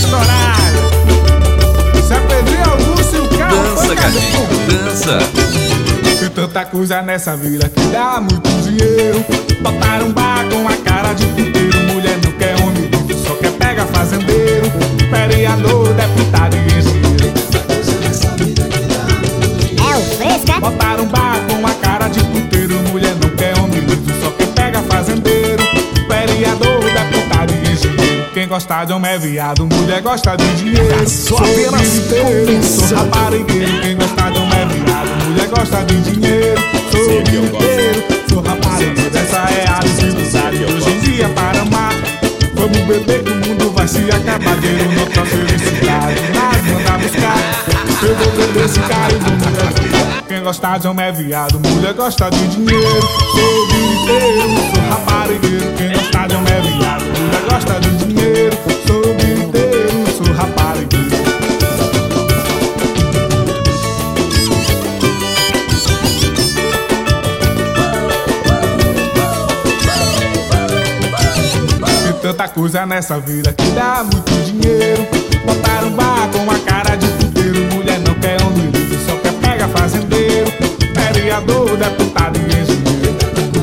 estourar. Se é Pedrinho Augusto e o carro Dança, gatinho, dança. Tem tanta coisa nessa vida que dá muito dinheiro. Botaram um bar com a cara de puteiro. Mulher não quer homem rico, só quer pega fazendeiro. Vereador, deputado e engenheiro. É o Fresca? Botaram um bar com a cara de puteiro. Mulher não quer homem rico, só quer pega fazendeiro. Vereador, deputado e engenheiro. Quem gosta de homem é viado, mulher gosta de dinheiro. Só apenas Sou raparigueiro. Quem gosta de homem é viado, mulher gosta de dinheiro. Sou vinteiro, sou raparigueiro. Essa é a dificuldade hoje em dia para amar. Vamos beber que o mundo vai se acabar. Dinheiro não traz felicidade, mas manda buscar. Eu vou beber esse cara e vou me levar. Quem gosta de homem é viado, mulher gosta de dinheiro. Sou vinteiro, sou raparigueiro. Quem gosta de homem é viado, mulher gosta de dinheiro. Sou vinteiro, sou raparigueiro. Tanta coisa nessa vida que dá muito dinheiro. Botaram um bar com a cara de puteiro. Mulher não quer homem rico, só quer pega fazendeiro. Vereador, deputado e engenheiro.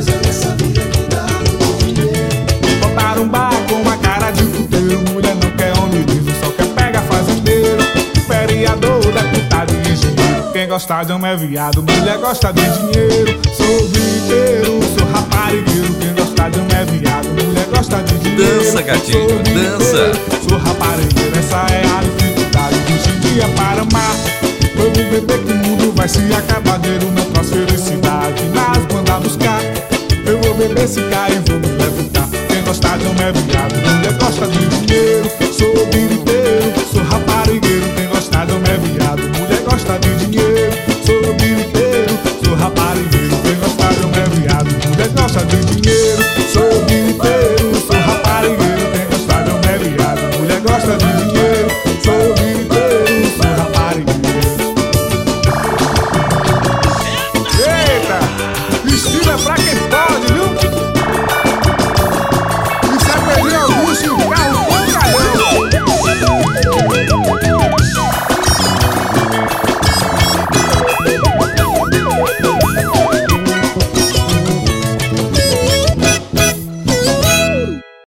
Botaram um bar com a cara de puteiro. Mulher não quer homem rico, só quer pega fazendeiro. Vereador, deputado e engenheiro. Quem gosta de homem é viado, mulher gosta de dinheiro. Sou vinteiro, sou raparigueiro. Quem gosta de homem é viado, mulher gosta de dinheiro. Dança, gatinho, dança. Sou raparigueiro, essa é a dificuldade hoje em dia para amar. Vamos beber que o mundo vai se acabar. Dinheiro não traz felicidade, mas manda buscar. Eu vou beber esse cara e vou me levantar. Quem gosta de homem é viado, mulher gosta de dinheiro. Sou vinteiro,